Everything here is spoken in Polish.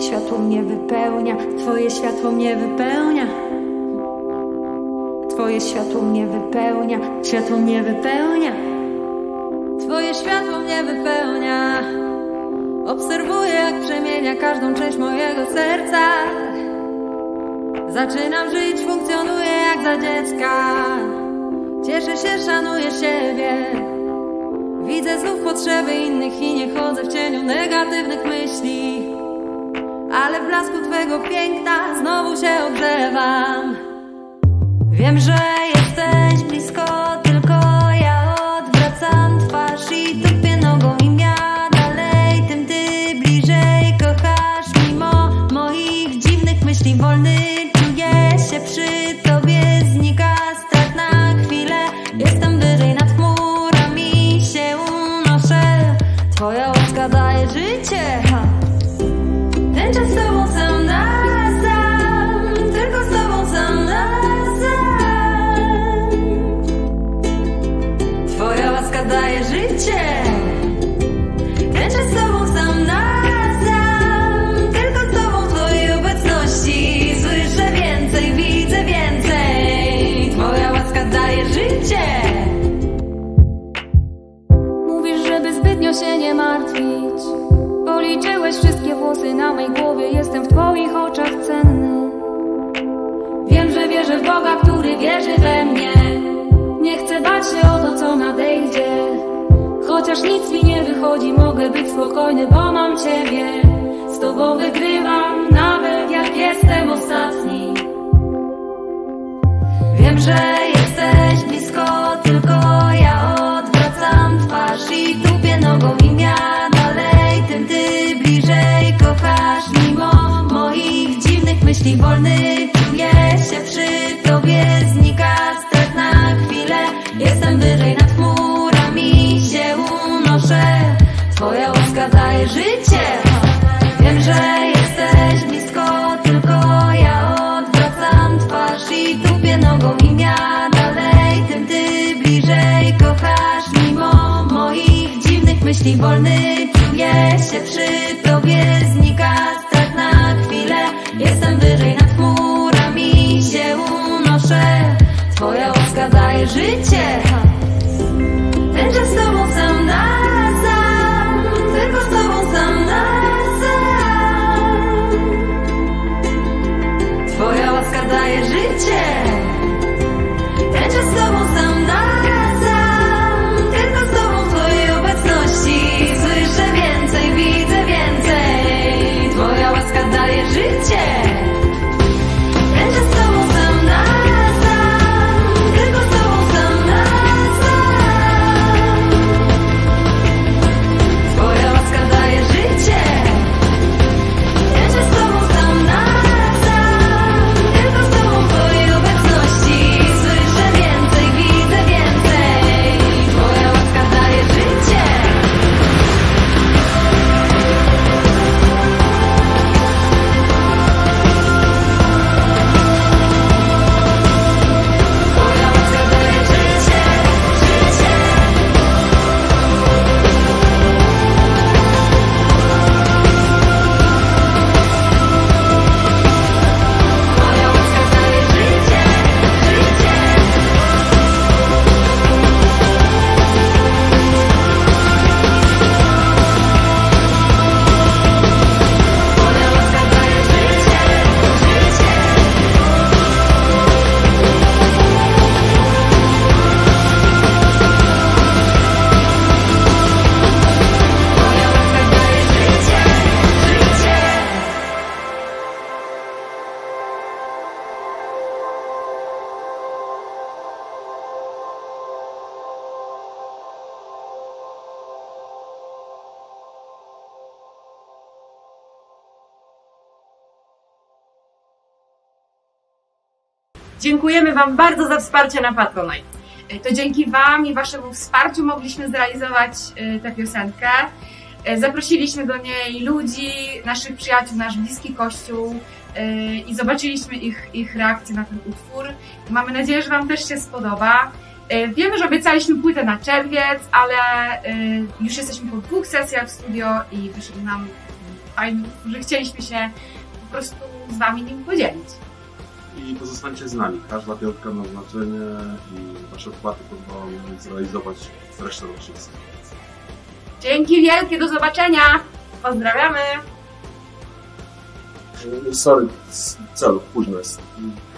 światło mnie wypełnia, Twoje światło mnie wypełnia. Twoje światło mnie wypełnia, światło mnie wypełnia. Twoje światło mnie wypełnia. Obserwuję, jak przemienia każdą część mojego serca. Zaczynam żyć, funkcjonuję jak za dziecka. Cieszę się, szanuję siebie. Widzę znów potrzeby innych i nie chodzę w cieniu negatywnych myśli. Ale w blasku Twego piękna znowu się ogrzewam. Wiem, że jesteś blisko, tylko ja odwracam twarz i tupię nogą im ja dalej, tym Ty bliżej kochasz. Mimo moich dziwnych myśli wolny czuję się przy Tobie, znika strach na chwilę. Jestem wyżej nad chmurami, się unoszę. Twoja łaska daje życie. Ten czas z Tobą sam na sam, tylko z Tobą sam na sam. Twoja łaska daje życie. Ten czas z Tobą sam na sam, tylko z Tobą w Twojej obecności słyszę więcej, widzę więcej. Twoja łaska daje życie. Mówisz, żeby zbytnio się nie martwić. Policzyłeś wszystkie włosy na mej głowie, jestem w Twoich oczach cenny. Wiem, że wierzę w Boga, który wierzy we mnie. Nie chcę bać się o to, co nadejdzie. Chociaż nic mi nie wychodzi, mogę być spokojny, bo mam Ciebie. Z Tobą wygrywam, nawet jak jestem ostatni. Wiem, że jesteś blisko, tylko ja odwracam twarz i tupię nogą im ja dalej, tym Ty bliżej kochasz. Mimo moich dziwnych myśli wolny czuję się przy Tobie, znika strach na chwilę. Jestem wyżej nad chmurami, się unoszę. Twoja łaska daje życie. Wiem, że jesteś blisko, tylko ja odwracam twarz i tupię nogą im ja dalej, tym Ty bliżej kochasz. Mimo moich dziwnych myśli wolny czuję się przy Tobie, znika strach na chwilę. Jestem wyżej nad chmurami, się unoszę. Twoja łaska daje życie. Ten czas z Tobą sam na sam, tylko z Tobą sam na sam. Twoja łaska daje życie. Ten czas z Tobą sam na sam, tylko z Tobą w Twojej obecności słyszę więcej, widzę więcej. Twoja łaska daje życie. Ten czas z Tobą sam na sam, tylko z Tobą sam na sam. Twoja łaska daje życie. Ten czas z Tobą sam na sam, tylko z Tobą w Twojej obecności słyszę więcej, widzę więcej. Twoja łaska daje życie. Twoja łaska daje życie, życie. Twoja łaska daje życie, życie. Twoja łaska daje życie, życie. Twoja łaska daje życie, życie. Dziękujemy Wam bardzo za wsparcie na Patronite. To dzięki Wam i Waszemu wsparciu mogliśmy zrealizować tę piosenkę. Zaprosiliśmy do niej ludzi, naszych przyjaciół, nasz bliski kościół i zobaczyliśmy ich reakcję na ten utwór. Mamy nadzieję, że Wam też się spodoba. Wiemy, że obiecaliśmy płytę na czerwiec, ale już jesteśmy po 2 sesjach w studio i wyszedł nam fajny, że chcieliśmy się po prostu z Wami nim podzielić. I pozostańcie z nami. Każda piątka ma znaczenie i Wasze wkłady pozwolą zrealizować resztę rocznicy. Dzięki wielkie, do zobaczenia! Pozdrawiamy! Sorry, celu, późno jest.